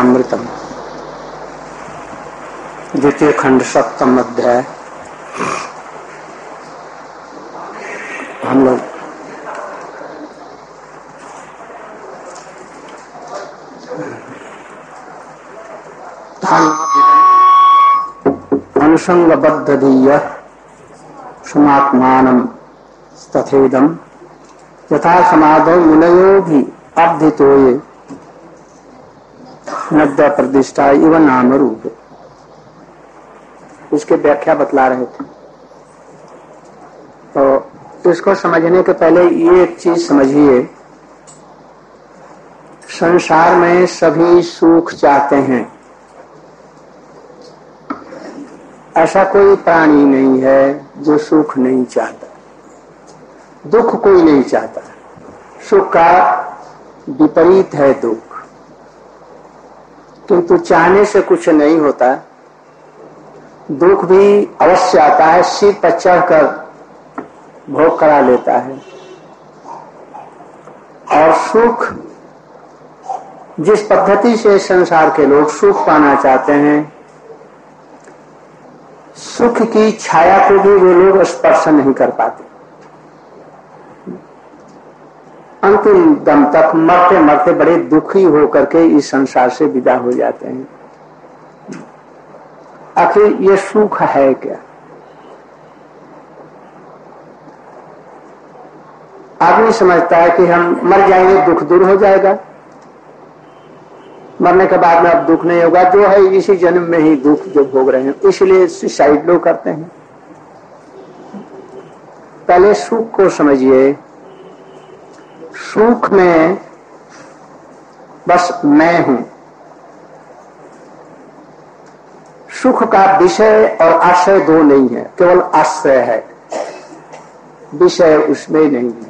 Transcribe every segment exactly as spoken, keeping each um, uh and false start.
गीतामृतम द्वितीय खंड सप्तम अध्याय। हम लोग अनुसंगबद्ध धीय समात्मानं तथेदम यथा समाधौ मुनयो भी अब्धितोये नद्या प्रतिष्ठा इव नाम रूप। इसके व्याख्या बतला रहे थे। तो इसको समझने के पहले ये एक चीज समझिए, संसार में सभी सुख चाहते हैं। ऐसा कोई प्राणी नहीं है जो सुख नहीं चाहता, दुख कोई नहीं चाहता। सुख का विपरीत है दुख, किंतु चाहने से कुछ नहीं होता। दुख भी अवश्य आता है, सिर पर चढ़कर भोग करा लेता है। और सुख जिस पद्धति से संसार के लोग सुख पाना चाहते हैं, सुख की छाया को भी वे लोग स्पर्श नहीं कर पाते। अंतिम दम तक मरते मरते बड़े दुखी होकर के इस संसार से विदा हो जाते हैं। आखिर ये सुख है क्या? आदमी समझता है कि हम मर जाएंगे, दुख दूर हो जाएगा, मरने के बाद में अब दुख नहीं होगा, जो है इसी जन्म में ही दुख जो भोग रहे हैं, इसलिए सुसाइड लोग करते हैं। पहले सुख को समझिए। सुख में बस मैं हूं। सुख का विषय और आश्रय दो नहीं है, केवल आश्रय है, विषय उसमें नहीं है।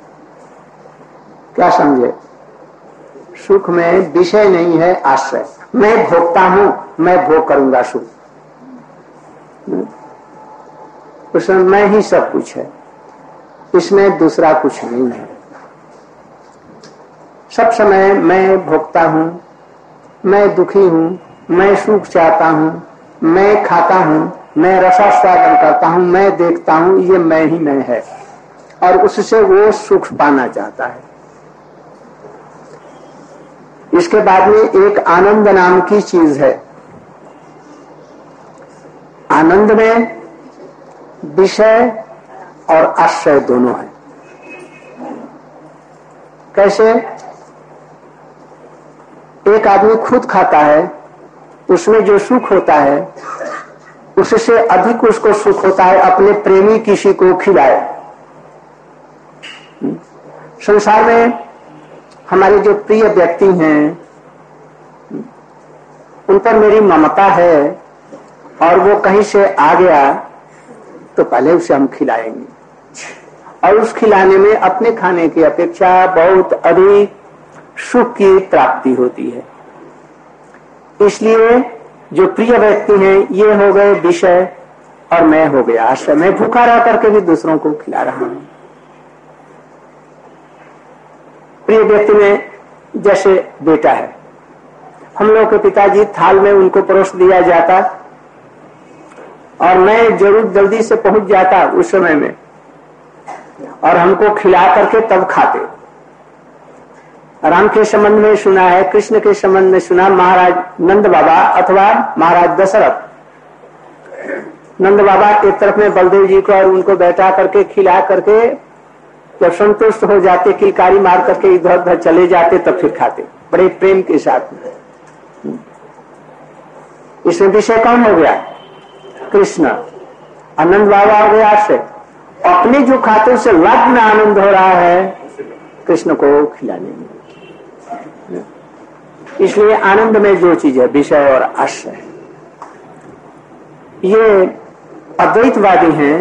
क्या समझे? सुख में विषय नहीं है, आश्रय। मैं भोगता हूं, मैं भोग करूंगा सुख, उसमें मैं ही सब कुछ है, इसमें दूसरा कुछ नहीं है। सब समय मैं भोगता हूं, मैं दुखी हूं, मैं सुख चाहता हूं, मैं खाता हूं, मैं रसास्वादन करता हूं, मैं देखता हूं, ये मैं ही मैं है। और उससे वो सुख पाना चाहता है। इसके बाद में एक आनंद नाम की चीज है। आनंद में विषय और आश्रय दोनों है। कैसे? एक आदमी खुद खाता है, उसमें जो सुख होता है उससे अधिक उसको सुख होता है अपने प्रेमी किसी को खिलाए। संसार में हमारे जो प्रिय व्यक्ति हैं, उन पर मेरी ममता है और वो कहीं से आ गया तो पहले उसे हम खिलाएंगे, और उस खिलाने में अपने खाने की अपेक्षा बहुत अधिक सुख की प्राप्ति होती है। इसलिए जो प्रिय व्यक्ति हैं, ये हो गए विषय और मैं हो गया आश्रय। मैं भूखा रह करके भी दूसरों को खिला रहा हूं। प्रिय व्यक्ति में जैसे बेटा है, हम लोग के पिताजी थाल में उनको परोस दिया जाता और मैं जरूर जल्दी से पहुंच जाता उस समय में, और हमको खिला करके तब खाते। राम के संबंध में सुना है, कृष्ण के संबंध में सुना, महाराज नंद बाबा अथवा महाराज दशरथ। नंद बाबा एक तरफ में बलदेव जी को और उनको बैठा करके खिला करके जब संतुष्ट हो जाते, किलकारी मार करके इधर उधर चले जाते, तब फिर खाते बड़े प्रेम के साथ में। इसमें विषय कौन हो गया? कृष्ण। आनंद बाबा हो गया आश्रय। अपने जो खाते से लग्न आनंद हो रहा है कृष्ण को खिलाने में। इसलिए आनंद में जो चीज है, विषय और आश्रय। ये अद्वैतवादी हैं,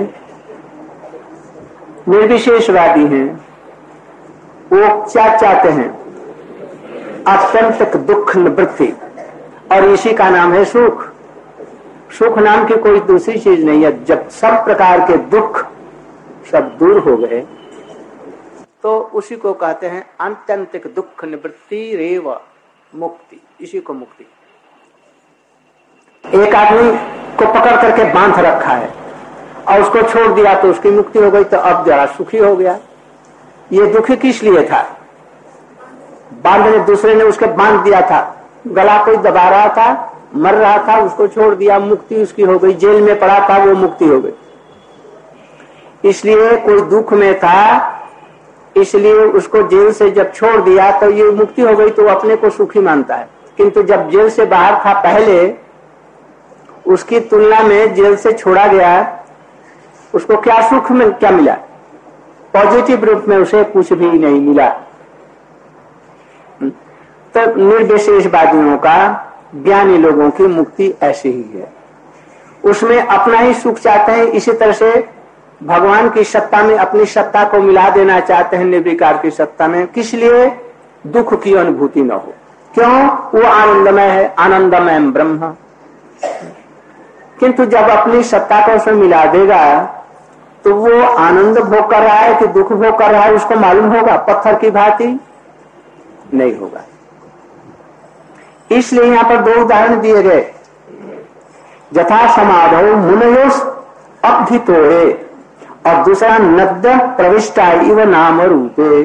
निर्विशेषवादी हैं। वो क्या चाहते हैं? आत्यंतिक दुख निवृत्ति, और इसी का नाम है सुख। सुख नाम की कोई दूसरी चीज नहीं है। जब सब प्रकार के दुख सब दूर हो गए तो उसी को कहते हैं आत्यंतिक दुख निवृत्ति रेव मुक्ति, इसी को मुक्ति। एक आदमी को पकड़ करके बांध रखा है और उसको छोड़ दिया तो उसकी मुक्ति हो गई, तो अब जरा सुखी हो गया। ये दुखी किस लिए था? बांधने दूसरे ने उसके बांध दिया था, गला कोई दबा रहा था, मर रहा था, उसको छोड़ दिया, मुक्ति उसकी हो गई। जेल में पड़ा था, वो मुक्ति हो गई। इसलिए कोई दुख में था, इसलिए उसको जेल से जब छोड़ दिया तो ये मुक्ति हो गई, तो वो अपने को सुखी मानता है। किंतु जब जेल से बाहर था पहले, उसकी तुलना में जेल से छोड़ा गया, उसको क्या सुख में क्या मिला? पॉजिटिव रूप में उसे कुछ भी नहीं मिला। तो निर्विशेषवादियों का, ज्ञानी लोगों की मुक्ति ऐसी ही है, उसमें अपना ही सुख चाहते हैं। इसी तरह से भगवान की सत्ता में अपनी सत्ता को मिला देना चाहते हैं, निर्विकार की सत्ता में। किस लिए? दुख की अनुभूति न हो। क्यों? वो आनंदमय है, आनंदमय ब्रह्म। किंतु जब अपनी सत्ता को उसमें मिला देगा तो वो आनंद भोग कर रहा है कि दुख भोग कर रहा है, उसको मालूम होगा? पत्थर की भांति नहीं होगा। इसलिए यहाँ पर दो उदाहरण दिए गए। यथा समाधौ मुनयोस अब्धितोए, और दूसरा नद्य प्रविष्टा इव नाम रूपे।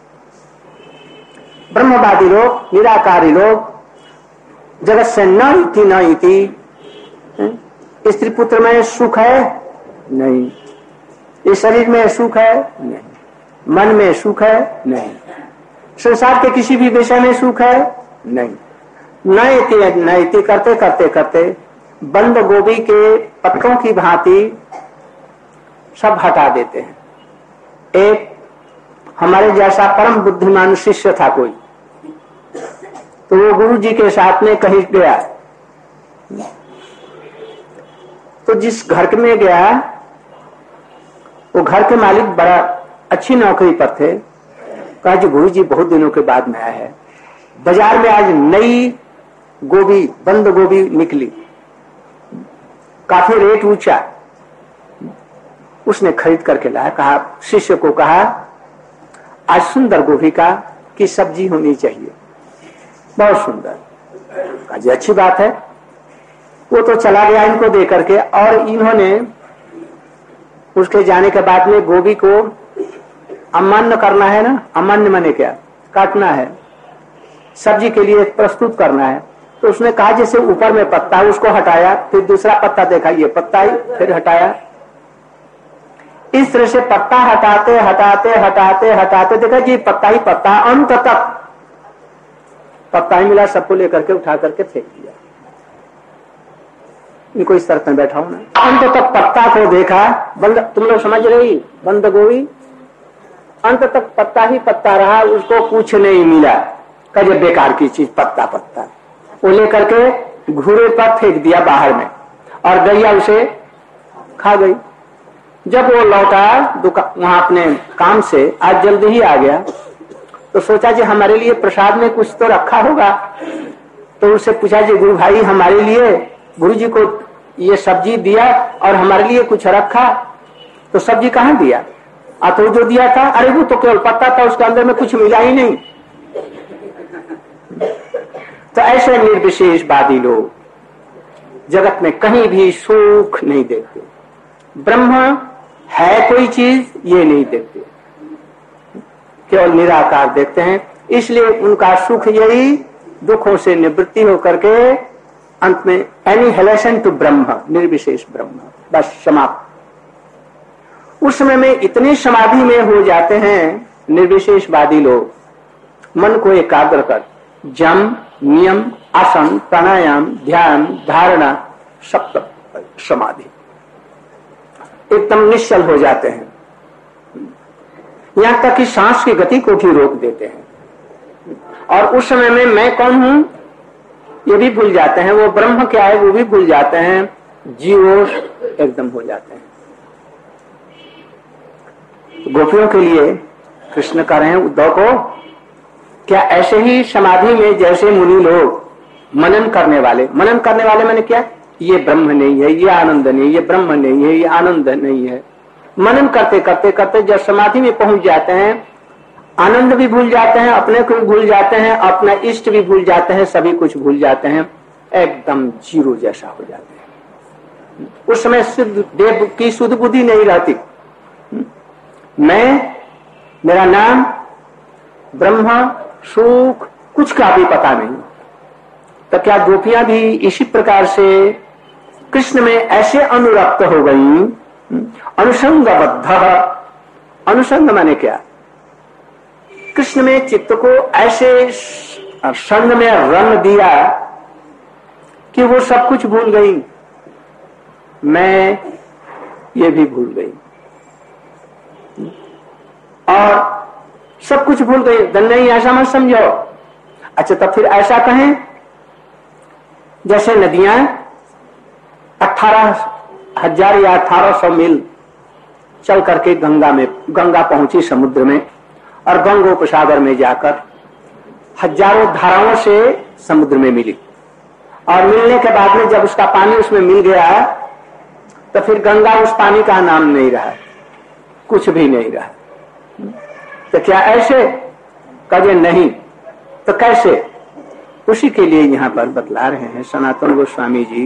ब्रह्मवादी लोग, निराकारी लोग, जगत से न इति न इति, स्त्री पुत्र में सुख है नहीं, इस शरीर में सुख है नहीं, मन में सुख है नहीं, संसार के किसी भी विषय में सुख है नहीं, नैति नैति करते करते करते बंद गोभी के पत्तों की भांति सब हटा देते हैं। एक हमारे जैसा परम बुद्धिमान शिष्य था कोई, तो वो गुरु जी के साथ में कहीं गया, तो जिस घर में गया वो घर के मालिक बड़ा अच्छी नौकरी पर थे। कहा जी गुरु जी बहुत दिनों के बाद में आया है, बाजार में आज नई गोभी, बंद गोभी निकली, काफी रेट ऊंचा, उसने खरीद करके लाया। कहा, शिष्य को कहा आज सुंदर गोभी का की सब्जी होनी चाहिए, बहुत सुंदर। कहा जी अच्छी बात है। वो तो चला गया इनको दे करके, और इन्होंने उसके जाने के बाद में गोभी को अमान्य करना है ना, अमान्य माने क्या, काटना है, सब्जी के लिए प्रस्तुत करना है। तो उसने कहा जैसे ऊपर में पत्ता है उसको हटाया, फिर दूसरा पत्ता देखा ये पत्ता ही, फिर हटाया। इस तरह से पत्ता हटाते हटाते हटाते हटाते देखा जी पत्ता ही पत्ता, अंत तक पत्ता ही मिला, सबको लेकर के उठा करके फेंक दिया। इनको इस तरफ में बैठा हूं ना, अंत तक पत्ता को देखा, बंद, तुम लोग समझ रही, बंद गोभी अंत तक पत्ता ही पत्ता रहा, उसको कुछ नहीं मिला। कहे बेकार की चीज, पत्ता पत्ता, वो लेकर के घूरे पर फेंक दिया बाहर में, और गैया उसे खा गई। जब वो लौटा दुकान वहां अपने काम से, आज जल्दी ही आ गया, तो सोचा जी हमारे लिए प्रसाद में कुछ तो रखा होगा। तो उससे पूछा जी गुरु भाई हमारे लिए गुरु जी को ये सब्जी दिया और हमारे लिए कुछ रखा? तो सब्जी कहाँ दिया? आ तो जो दिया था, अरे वो तो केवल पत्ता था, उसके अंदर में कुछ मिला ही नहीं। तो ऐसे निर्विशेषवादी लोग जगत में कहीं भी सुख नहीं देखते, ब्रह्म है कोई चीज ये नहीं देखते, केवल निराकार देखते हैं। इसलिए उनका सुख यही दुखों से निवृत्ति होकर के अंत में एनिहिलेशन टू ब्रह्म, निर्विशेष ब्रह्म, बस समाप्त। उस समय में इतनी समाधि में हो जाते हैं निर्विशेषवादी लोग, मन को एकाग्र कर जम, नियम, आसन, प्राणायाम, ध्यान, धारणा, सप्त समाधि, एकदम निश्चल हो जाते हैं। यहां तक कि सांस की गति को भी रोक देते हैं, और उस समय में मैं कौन हूं ये भी भूल जाते हैं, वो ब्रह्म क्या है वो भी भूल जाते हैं, जीवों एकदम हो जाते हैं। गोपियों के लिए कृष्ण कह रहे हैं उद्धव को, क्या ऐसे ही समाधि में जैसे मुनि लोग मनन करने वाले, मनन करने वाले मैंने क्या, ये ब्रह्म नहीं है, ये आनंद नहीं है, ये ब्रह्म नहीं है, ये आनंद नहीं है, मनन करते करते करते जब समाधि में पहुंच जाते हैं, आनंद भी भूल जाते हैं, अपने को भी भूल जाते हैं, अपना इष्ट भी भूल जाते हैं, सभी कुछ भूल जाते हैं, एकदम जीरो जैसा हो जाते हैं। उस समय शुद्ध देव की शुद्ध बुद्धि नहीं रहती। मैं, मेरा नाम, ब्रह्मा, सुख, कुछ का भी पता नहीं। तो क्या गोपियां भी इसी प्रकार से कृष्ण में ऐसे अनुरक्त हो गई? अनुसंगबद्ध, अनुसंग माने क्या? कृष्ण में चित्त को ऐसे संग में रंग दिया कि वो सब कुछ भूल गई, मैं ये भी भूल गई और सब कुछ भूल गई। नहीं, ऐसा मत समझो। अच्छा, तब फिर ऐसा कहें जैसे नदियां अठारह हजार या अठारह सौ मील चल करके गंगा में गंगा पहुंची समुद्र में, और गंगोपसागर में जाकर हजारों धाराओं से समुद्र में मिली, और मिलने के बाद में जब उसका पानी उसमें मिल गया तो फिर गंगा उस पानी का नाम नहीं रहा, कुछ भी नहीं रहा। तो क्या ऐसे? कहे नहीं। तो कैसे? उसी के लिए यहाँ पर बतला रहे हैं सनातन गोस्वामी जी।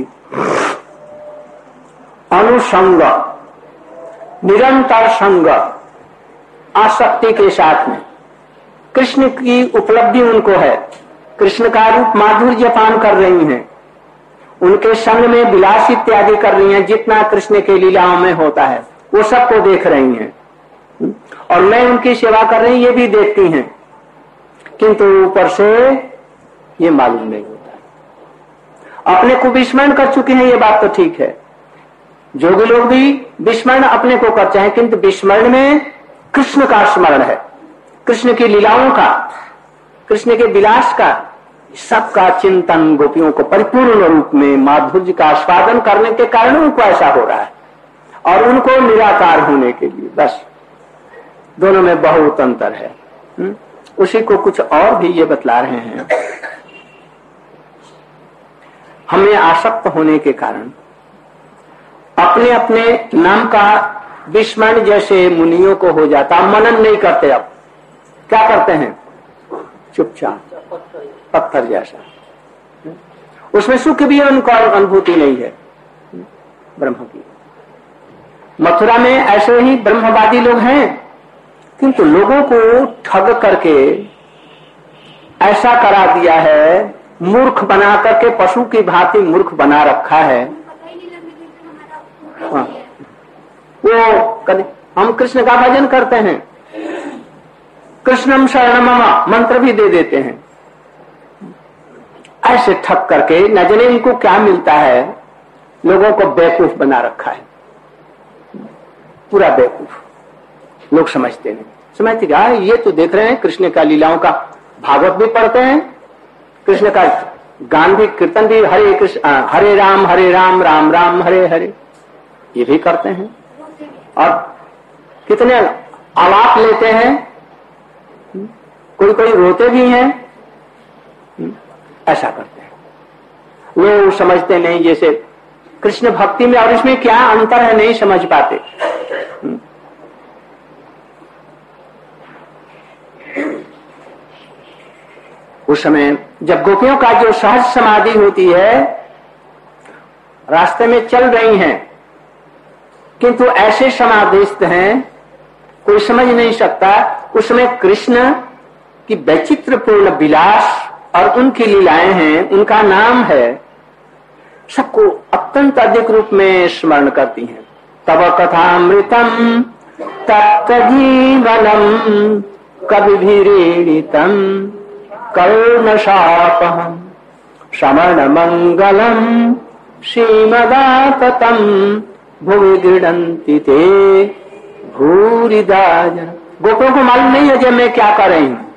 अनुसंग, निरंतर संग, आसक्ति के साथ में कृष्ण की उपलब्धि उनको है, कृष्ण का रूप माधुर्य पान कर रही हैं, उनके संग में विलास इत्यादि कर रही हैं, जितना कृष्ण के लीलाओं में होता है वो सबको देख रही हैं, और मैं उनकी सेवा कर रही ये भी देखती हैं, किंतु ऊपर से ये मालूम नहीं होता। अपने को विस्मरण कर चुके हैं, ये बात तो ठीक है। जोगी लोग भी विस्मरण अपने को करते हैं, किंतु विस्मरण में कृष्ण का स्मरण है, कृष्ण की लीलाओं का, कृष्ण के विलास का, सबका चिंतन गोपियों को परिपूर्ण रूप में माधुर्य का आस्वादन करने के कारण उनको ऐसा हो रहा है, और उनको निराकार होने के लिए। बस दोनों में बहुत अंतर है। हुँ? उसी को कुछ और भी ये बतला रहे हैं। हमें आसक्त होने के कारण अपने अपने नाम का विस्मरण जैसे मुनियों को हो जाता, मनन नहीं करते। अब क्या करते हैं? चुपचाप पत्थर जैसा, उसमें सुख भी उनको अनुभूति नहीं है ब्रह्म की। मथुरा में ऐसे ही ब्रह्मवादी लोग हैं, किंतु लोगों को ठग करके ऐसा करा दिया है, मूर्ख बना करके, पशु की भांति मूर्ख बना रखा है। हाँ। वो हम कृष्ण का भजन करते हैं, कृष्णम शरणम मम मंत्र भी दे देते हैं, ऐसे ठग करके न जाने इनको क्या मिलता है, लोगों को बेवकूफ बना रखा है, पूरा बेवकूफ। लोग समझते नहीं, समझते क्या ये तो देख रहे हैं कृष्ण का लीलाओं का, भागवत भी पढ़ते हैं, कृष्ण का गान भी, कीर्तन भी, हरे कृष्ण हरे राम हरे राम राम राम हरे हरे, ये भी करते हैं, और कितने आलाप लेते हैं, कोई कोई रोते भी हैं, ऐसा करते हैं। लोग समझते नहीं जैसे कृष्ण भक्ति में और इसमें क्या अंतर है, नहीं समझ पाते। उस समय जब गोपियों का जो सहज समाधि होती है, रास्ते में चल रही हैं, किंतु ऐसे समाधिस्थ हैं कोई समझ नहीं सकता। उसमें कृष्ण की वैचित्रपूर्ण विलास और उनकी लीलाएं हैं, उनका नाम है, सबको अत्यंत अधिक रूप में स्मरण करती हैं। तब कथामृतम तत्जीवनम कविभिरीडितम करुणशापहम श्रवण मंगलम श्रीमदाततम भुवि गृह्णन्ति ते भूरिदा जन। गोपियों को मालूम नहीं है जब मैं क्या कर रही हूं,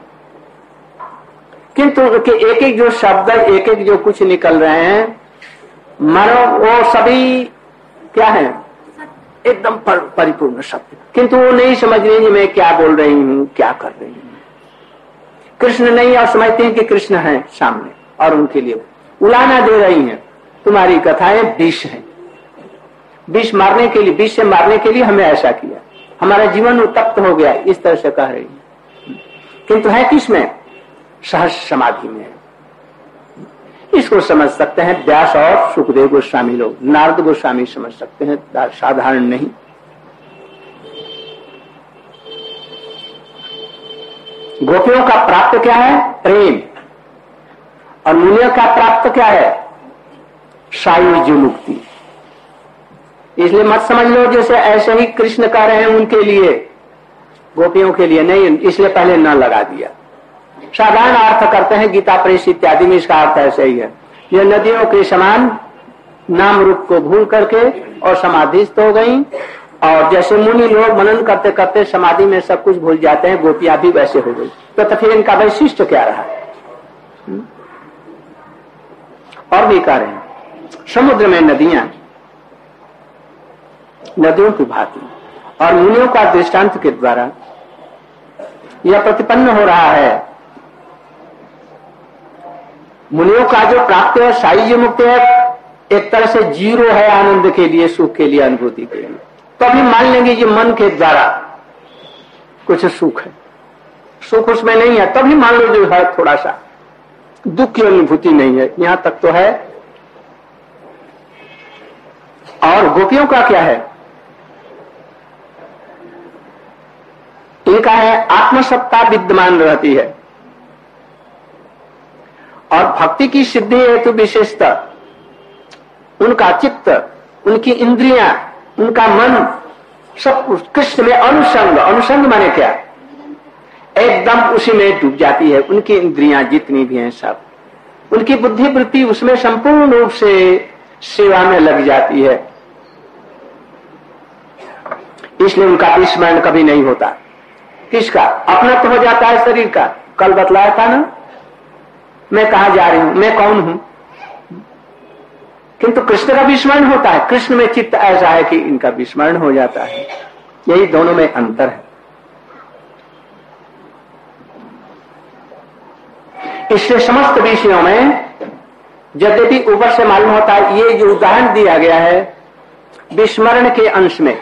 किंतु एक एक जो शब्द, एक एक जो कुछ निकल रहे हैं, मानो वो सभी क्या है, एकदम परिपूर्ण शब्द, किंतु वो नहीं समझ रही कि मैं क्या बोल रही हूं, क्या कर रही हूं। कृष्ण नहीं, और समझते हैं कि कृष्ण है सामने और उनके लिए उलाना दे रही हैं। तुम्हारी कथाएं विष हैं, विष मारने के लिए, विष से मारने के लिए हमें ऐसा किया, हमारा जीवन उत्तप्त हो गया, इस तरह से कह रही है। किंतु है किस में? सहज समाधि में है। इसको समझ सकते हैं व्यास और सुखदेव गोस्वामी लोग, नारद गोस्वामी समझ सकते हैं, साधारण नहीं। गोपियों का प्राप्त क्या है? प्रेम। और मुनियों का प्राप्त क्या है? सायुज्य मुक्ति। इसलिए मत समझ लो जैसे ऐसे ही कृष्ण कह रहे हैं उनके लिए, गोपियों के लिए नहीं, इसलिए पहले न लगा दिया। साधारण अर्थ करते हैं गीता प्रेस इत्यादि में, इसका अर्थ ऐसे ही है, यह नदियों के समान नाम रूप को भूल करके और समाधिस्थ हो गई, और जैसे मुनि लोग मनन करते करते समाधि में सब कुछ भूल जाते हैं, गोपियां भी वैसे हो गई। तो, तो फिर इनका वैशिष्ट क्या रहा? और भी कह रहे हैं समुद्र में नदियां नदियों की भांति, और मुनियों का दृष्टांत के द्वारा यह प्रतिपन्न हो रहा है। मुनियों का जो प्राप्त है सायुज्य मुक्ति है, एक तरह से जीरो है आनंद के लिए, सुख के लिए, अनुभूति के लिए। तो अभी मान लेंगे ये मन के द्वारा कुछ सुख है, सुख उसमें नहीं है, तभी मान लो जो है थोड़ा सा दुख की अनुभूति नहीं है, यहां तक तो है। और गोपियों का क्या है? इनका है आत्मसत्ता विद्यमान रहती है, और भक्ति की सिद्धि हेतु विशेषता उनका चित्त, उनकी इंद्रियां, उनका मन सब कृष्ण में अनुसंग, अनुसंग माने क्या? एकदम उसी में डूब जाती है। उनकी इंद्रियां जितनी भी हैं सब, उनकी बुद्धि वृत्ति उसमें संपूर्ण रूप से सेवा में लग जाती है, इसलिए उनका विस्मरण कभी नहीं होता। किसका? अपना तो हो जाता है शरीर का। कल बतलाया था ना, मैं कहां जा रही हूं, मैं कौन हूं, किंतु कृष्ण का विस्मरण होता है। कृष्ण में चित्त ऐसा है कि इनका विस्मरण हो जाता है। यही दोनों में अंतर है। इसलिए समस्त विषयों में यद्यपि ऊपर से मालूम होता है, ये जो उदाहरण दिया गया है विस्मरण के अंश में,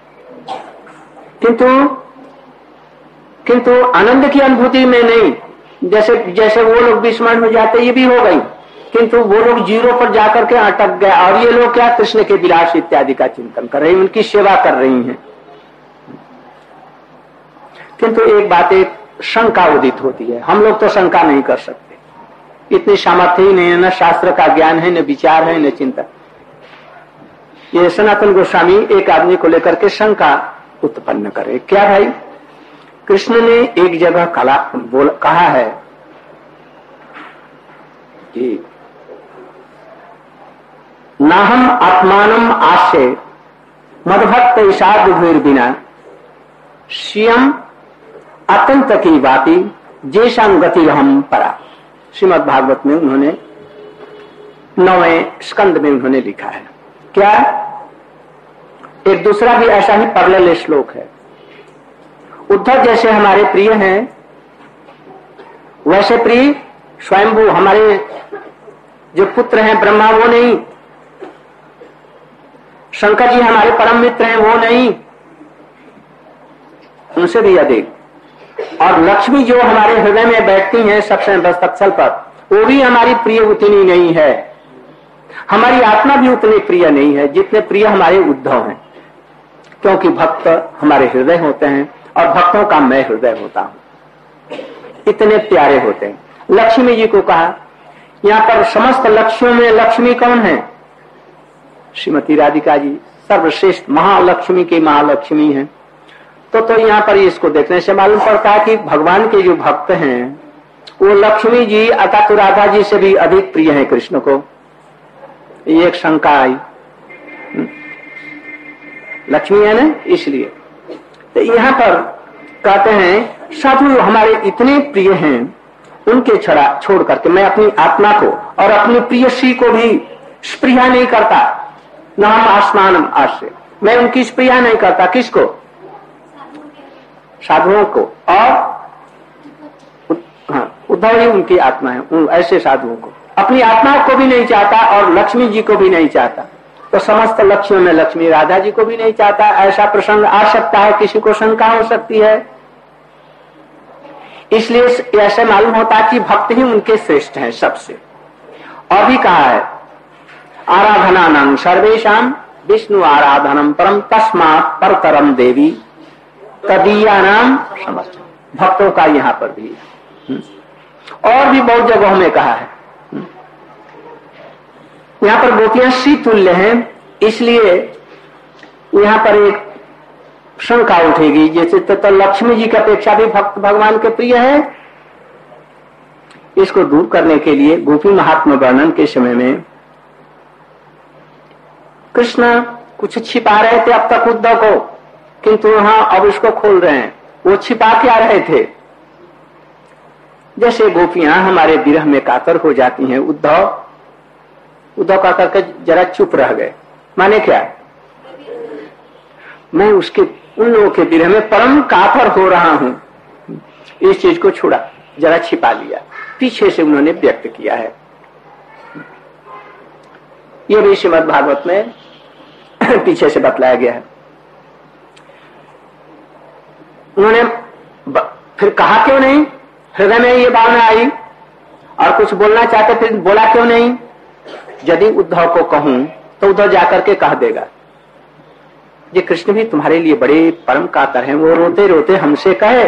किंतु किंतु आनंद की अनुभूति में नहीं। जैसे जैसे वो लोग विस्मरण हो जाते, ये भी हो गई, किंतु वो लोग जीरो पर जाकर के अटक गए, और ये लोग क्या? कृष्ण के विलास इत्यादि का चिंतन कर रही, उनकी सेवा कर रही हैं। किंतु एक बात, एक शंका उदित होती है। हम लोग तो शंका नहीं कर सकते, इतनी सामर्थ्य ही नहीं है, न शास्त्र का ज्ञान है, न विचार है, न चिंतन। ये सनातन गोस्वामी एक आदमी को लेकर के शंका उत्पन्न करे। क्या भाई? कृष्ण ने एक जगह कला बोल कहा है कि नाहम आत्मानम आश्रय मदभक्त ईशाद बिना श्रियम अत्यंत की बाती जैसांग गति हम परा। श्रीमद् भागवत में उन्होंने नौवें स्कंद में उन्होंने लिखा है। क्या? एक दूसरा भी ऐसा ही पैरेलल श्लोक है। उद्धव जैसे हमारे प्रिय हैं, वैसे प्रिय स्वयंभू हमारे जो पुत्र हैं ब्रह्मा वो नहीं, शंकर जी हमारे परम मित्र हैं वो नहीं, उनसे भी अधिक। और लक्ष्मी जो हमारे हृदय में बैठती हैं सबसे वस्तस्थल पर, वो भी हमारी प्रिय उतनी नहीं है। हमारी आत्मा भी उतनी प्रिय नहीं है जितने प्रिय हमारे उद्धव हैं, क्योंकि भक्त हमारे हृदय होते हैं और भक्तों का मैं हृदय होता हूं, इतने प्यारे होते हैं। लक्ष्मी जी को कहा, यहाँ पर समस्त लक्ष्मियों में लक्ष्मी कौन है? श्रीमती राधिका जी सर्वश्रेष्ठ महालक्ष्मी की महालक्ष्मी हैं। तो तो यहाँ पर इसको देखने से मालूम पड़ता है कि भगवान के जो भक्त हैं वो लक्ष्मी जी अतः तो राधा जी से भी अधिक प्रिय हैं कृष्ण को। ये एक शंका आई, लक्ष्मी है ना, इसलिए। तो यहाँ पर कहते हैं साधु हमारे इतने प्रिय हैं, उनके छड़ा छोड़ करके मैं अपनी आत्मा को और अपनी प्रियसी को भी स्प्रिया नहीं करता। न हम आसमानम आश्रय, मैं उनकी स्प्रिया नहीं करता। किसको? साधुओं को। और हाँ, उद्धव ही उनकी आत्मा है, उन ऐसे साधुओं को अपनी आत्मा को भी नहीं चाहता और लक्ष्मी जी को भी नहीं चाहता। तो समस्त लक्ष्मियों में लक्ष्मी राधा जी को भी नहीं चाहता। ऐसा प्रसंग आ सकता है, किसी को शंका हो सकती है। इसलिए ऐसे मालूम होता है कि भक्त ही उनके श्रेष्ठ हैं सबसे। और भी कहा है आराधनानां सर्वेषां विष्णु आराधनम परम तस्मात् परतरम देवी तदीयानाम समस्त। भक्तों का यहाँ पर भी और भी बहुत जगहों में कहा है। यहाँ पर गोपियां श्री तुल्य हैं, इसलिए यहाँ पर एक शंका उठेगी जैसे तो, तो लक्ष्मी जी की अपेक्षा भी भक्त भगवान के प्रिय है। इसको दूर करने के लिए गोपी महात्मा वर्णन के समय में कृष्ण कुछ छिपा रहे थे अब तक उद्धव को, किंतु वहां अब उसको खोल रहे हैं। वो छिपा क्या रहे थे? जैसे गोपियां हमारे विरह में कातर हो जाती हैं, उद्धव उद्धव का करके जरा चुप रह गए। माने क्या? मैं उसके उन लोगों के विरह में परम कातर हो रहा हूं, इस चीज को छुड़ा, जरा छिपा लिया, पीछे से उन्होंने व्यक्त किया है। यह भी श्रीमद् भागवत में पीछे से बतलाया गया है। उन्होंने फिर कहा क्यों नहीं? हृदय में ये भावना आई और कुछ बोलना चाहते, फिर बोला क्यों नहीं? यदि उद्धव को कहूं तो उद्धव जाकर के कह देगा ये कृष्ण भी तुम्हारे लिए बड़े परम कातर हैं, वो रोते रोते हमसे कहे।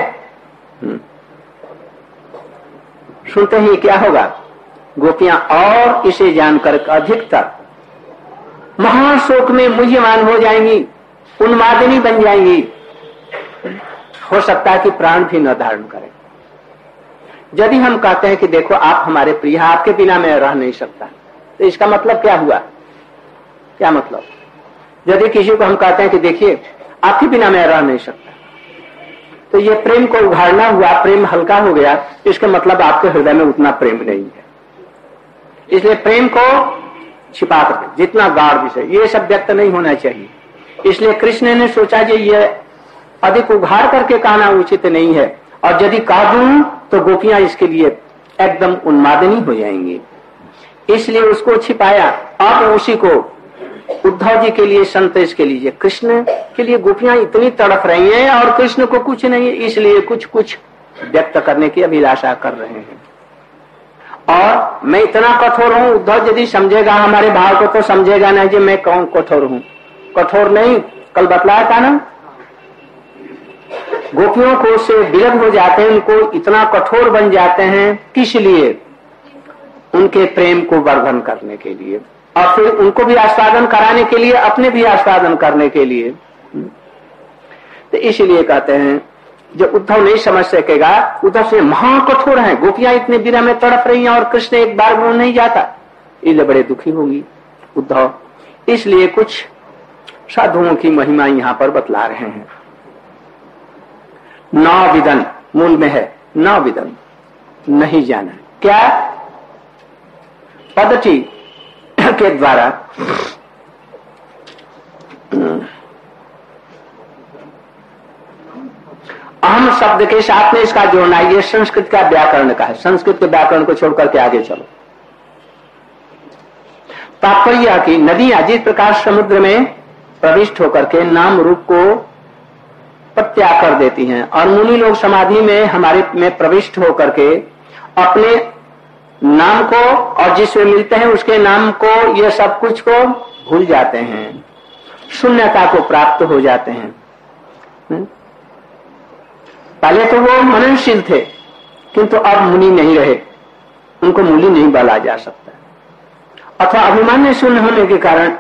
सुनते ही क्या होगा? गोपियां और इसे जानकर अधिकतर महाशोक में मुह्यमान हो जाएंगी, उन्मादिनी बन जाएंगी, हो सकता है कि प्राण भी न धारण करें। यदि हम कहते हैं कि देखो आप हमारे प्रिय, आपके बिना मैं रह नहीं सकता, तो इसका मतलब क्या हुआ? क्या मतलब? यदि किसी को हम कहते हैं कि देखिए आपके बिना मैं रह नहीं सकता, तो ये प्रेम को उघाड़ना हुआ, प्रेम हल्का हो गया, इसका मतलब आपके हृदय में उतना प्रेम नहीं है। इसलिए प्रेम को छिपा कर जितना गाढ़ विषय, ये सब व्यक्त नहीं होना चाहिए। इसलिए कृष्ण ने सोचा कि ये अधिक उघाड़ करके कहना उचित नहीं है, और यदि कह दूं तो गोपियां इसके लिए एकदम उन्मादिनी हो जाएंगी, इसलिए उसको छिपाया। अब उसी को उद्धव जी के लिए संतोष के लिए, कृष्ण के लिए गोपियां इतनी तड़प रही हैं और कृष्ण को कुछ नहीं, इसलिए कुछ कुछ व्यक्त करने की अभिलाषा कर रहे हैं। और मैं इतना कठोर हूं, उद्धव यदि समझेगा हमारे भाव को तो समझेगा नहीं कि मैं कौन कठोर हूं। कठोर नहीं, कल बतलाया था ना, गोपियों को से विरक्त हो जाते हैं, उनको इतना कठोर बन जाते हैं, किस लिए? उनके प्रेम को वर्धन करने के लिए, और फिर उनको भी आस्वादन कराने के लिए, अपने भी आस्वादन करने के लिए। तो इसलिए कहते हैं जब उद्धव नहीं समझ सकेगा, उद्धव से महाकठोर है, गोपियां इतने विरह में तड़प रही हैं और कृष्ण एक बार वो नहीं जाता, इसलिए बड़े दुखी होंगी उद्धव। इसलिए कुछ साधुओं की महिमा यहां पर बतला रहे हैं। न विदन मूल में है, न विदन नहीं जाना। क्या? पद्धति के द्वारा अहम शब्द के साथ में इसका जोड़ना, ये संस्कृत का व्याकरण का है। संस्कृत के व्याकरण को छोड़कर के आगे चलो। तात्पर्य की नदियां जिस प्रकार समुद्र में प्रविष्ट होकर के नाम रूप को प्रत्याग कर देती हैं, और मुनि लोग समाधि में हमारे में प्रविष्ट होकर के अपने नाम को और जिसमें मिलते हैं उसके नाम को, ये सब कुछ को भूल जाते हैं, शून्यता को प्राप्त हो जाते हैं। पहले तो वो मननशील थे, किंतु अब मुनि नहीं रहे, उनको मुनि नहीं बोला जा सकता, अथवा अभिमान्य शून्य होने के कारण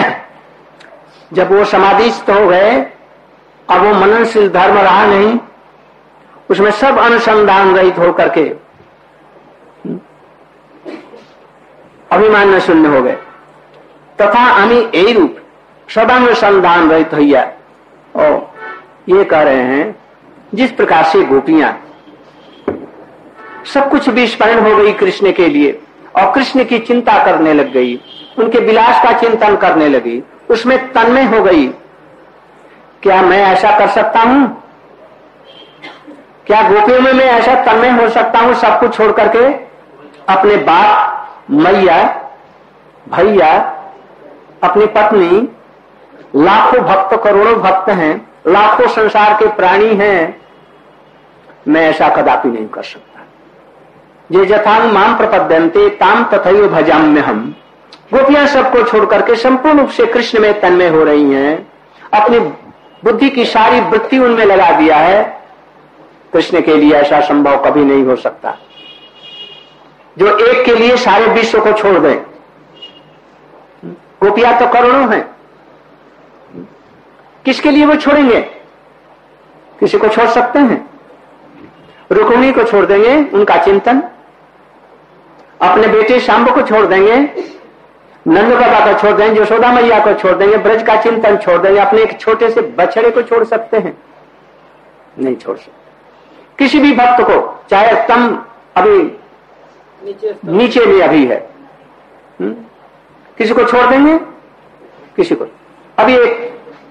जब वो समाधिस्थ हो गए, अब वो मननशील धर्म रहा नहीं, उसमें सब अनुसंधान रहित होकर के अभिमान शून्य हो गए, तथा आमी यही रूप सब अनुसंधान रहित भैया। और ये कह रहे हैं जिस प्रकार से गोपियां सब कुछ विस्मरण हो गई कृष्ण के लिए, और कृष्ण की चिंता करने लग गई, उनके विलास का चिंतन करने लगी, उसमें तन्मय हो गई। क्या मैं ऐसा कर सकता हूं? क्या गोपियों में मैं ऐसा तन्मय हो सकता हूं, सब कुछ छोड़ करके अपने बाप, मैया, भैया, अपनी पत्नी, लाखों भक्त, करोड़ों भक्त हैं, लाखों संसार के प्राणी हैं, मैं ऐसा कदापि नहीं कर सकता। ये जथांग माम प्रपद्यन्ते ताम तथैव भजाम्य हम। गोपियां सबको छोड़ करके संपूर्ण रूप से कृष्ण में तन्मय हो रही हैं, अपनी बुद्धि की सारी वृत्ति उनमें लगा दिया है। कृष्ण के लिए ऐसा संभव कभी नहीं हो सकता जो एक के लिए सारे विश्व को छोड़ दें। गोपियां तो करोड़ों हैं, किसके लिए वो छोड़ेंगे? किसी को छोड़ सकते हैं? रुक्मिणी को छोड़ देंगे, उनका चिंतन, अपने बेटे शांब को छोड़ देंगे, नंद बाबा को छोड़ देंगे, यशोदा मैया को छोड़ देंगे, ब्रज का चिंतन छोड़ देंगे, अपने एक छोटे से बछड़े को छोड़ सकते हैं? नहीं छोड़ सकते। किसी भी भक्त को, चाहे तम अभी नीचे, नीचे में अभी है, हुँ? किसी को छोड़ देंगे? किसी को। अभी एक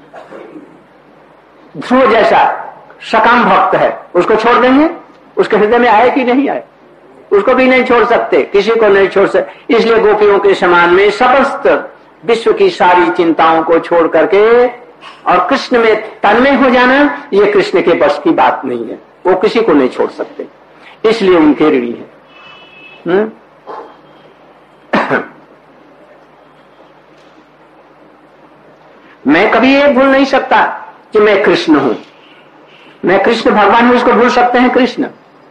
ध्रुव जैसा सकाम भक्त है, उसको छोड़ देंगे? उसके हृदय में आए कि नहीं आए? उसको भी नहीं छोड़ सकते, किसी को नहीं छोड़ सकते। इसलिए गोपियों के समान में समस्त विश्व की सारी चिंताओं को छोड़ करके और कृष्ण में तन्मय हो जाना, ये कृष्ण के बस की बात नहीं है। वो किसी को नहीं छोड़ सकते, इसलिए उनके ऋणी है। हुँ? मैं कभी ये भूल नहीं सकता कि मैं कृष्ण हूं, मैं कृष्ण भगवान हूं, इसको भूल सकते हैं? कृष्ण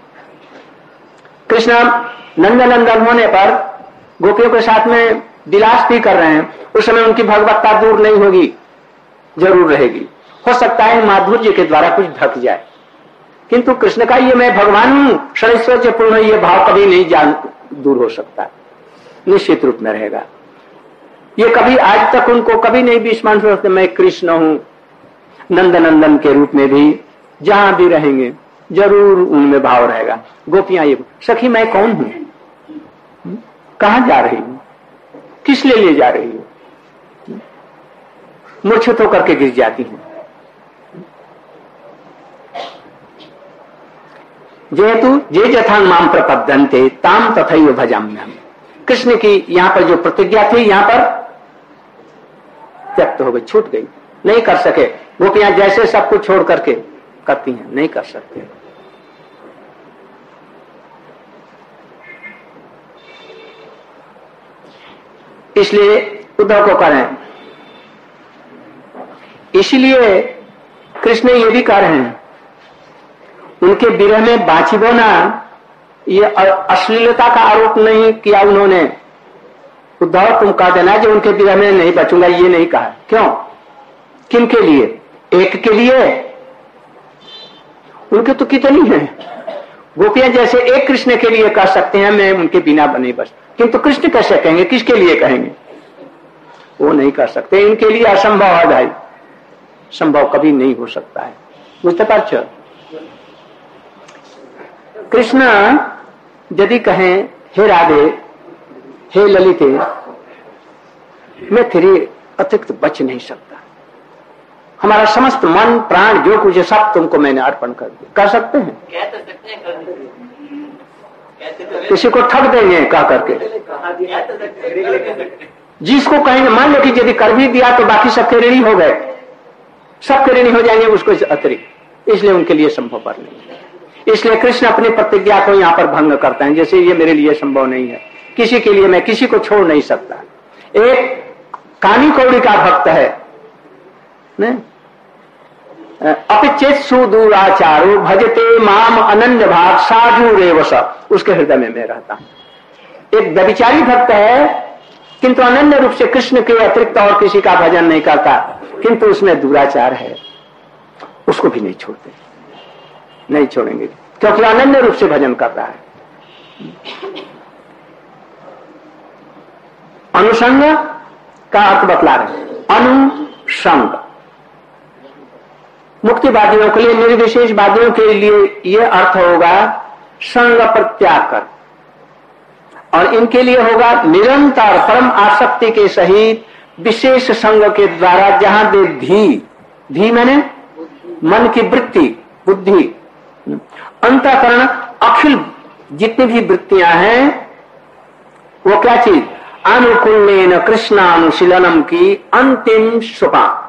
कृष्ण नंदनंदन होने पर गोपियों के साथ में विलास भी कर रहे हैं, उस समय उनकी भगवत्ता दूर नहीं होगी, जरूर रहेगी। हो सकता है माधुर्य के द्वारा कुछ ढक जाए, किंतु कृष्ण का ये मैं भगवान हूं षडैश्वर्य पूर्ण ये भाव कभी नहीं जान दूर हो सकता, निश्चित रूप में रहेगा। ये कभी आज तक उनको कभी नहीं विस्मरण हो सकते मैं कृष्ण हूं। नंदनंदन के रूप में भी जहां भी रहेंगे जरूर उनमें भाव रहेगा। गोपियां ये, सखी मैं कौन हूं, कहां जा रही हूं, किस लिए ले जा रही हूं? मूर्छित होकर के गिर जाती हूं। जेहेतु जे जथांग माम प्रपद्यन्ते ताम तथैव भजाम्यहम्। कृष्ण की यहां पर जो प्रतिज्ञा थी यहां पर त्यक्त हो गई, छूट गई, नहीं कर सके। गोपियां जैसे सब कुछ छोड़ करके करती हैं, नहीं कर सकते। इसलिए उद्धव को करें, इसलिए कृष्ण ये भी कह रहे हैं, उनके विरह में बाछी बोना, ये अश्लीलता का आरोप नहीं किया उन्होंने। उद्धव तुम कह देना जो उनके विरह में नहीं बचूंगा, ये नहीं कहा। क्यों? किन के लिए? एक के लिए? उनके तो कितनी है गोपियां, जैसे एक कृष्ण के लिए कह सकते हैं मैं उनके बिना बने बस, किंतु कृष्ण कैसे कहेंगे, किसके लिए कहेंगे? वो नहीं कर सकते, इनके लिए असंभव है भाई, संभव कभी नहीं हो सकता है। बुझते पार्थ? कृष्ण यदि कहें हे राधे, हे ललिते, मैं तेरे अतिरिक्त बच नहीं सकता, हमारा समस्त मन प्राण जो कुछ है सब तुमको मैंने अर्पण कर दिया, कर सकते हैं? कह सकते हैं, किसी को ठग देंगे कह करके, जिसको कहेंगे, मान लो कि यदि कर भी दिया तो बाकी सबके ऋणी हो गए, सबके ऋणी हो जाएंगे उसको अतिरिक्त, इसलिए उनके लिए संभव पर नहीं है। इसलिए कृष्ण अपनी प्रतिज्ञा को यहाँ पर भंग करते हैं, जैसे ये मेरे लिए संभव नहीं है, किसी के लिए मैं किसी को छोड़ नहीं सकता। एक कानी कौड़ी का भक्त है, अपिचेत सुदूराचारो भजते माम अनन्य भाग साधु रेवस, उसके हृदय में मैं रहता हूं। एक व्यभिचारी भक्त है किंतु अनन्य रूप से कृष्ण के अतिरिक्त और किसी का भजन नहीं करता, किंतु उसमें दुराचार है, उसको भी नहीं छोड़ते, नहीं छोड़ेंगे, क्योंकि अनन्य रूप से भजन कर रहा है। अनुसंग का अर्थ बतला रहे, अनुसंग मुक्तिवादियों के लिए, निर्विशेषवादियों के लिए यह अर्थ होगा संग प्रत्याग कर, और इनके लिए होगा निरंतर परम आसक्ति के सहित विशेष संग के द्वारा, जहां दे धी, धी मैंने मन की वृत्ति, बुद्धि, अंतःकरण, अखिल जितनी भी वृत्तियां हैं वो क्या चीज? अनुकूलेन कृष्णानुशीलनम की अंतिम सोपान,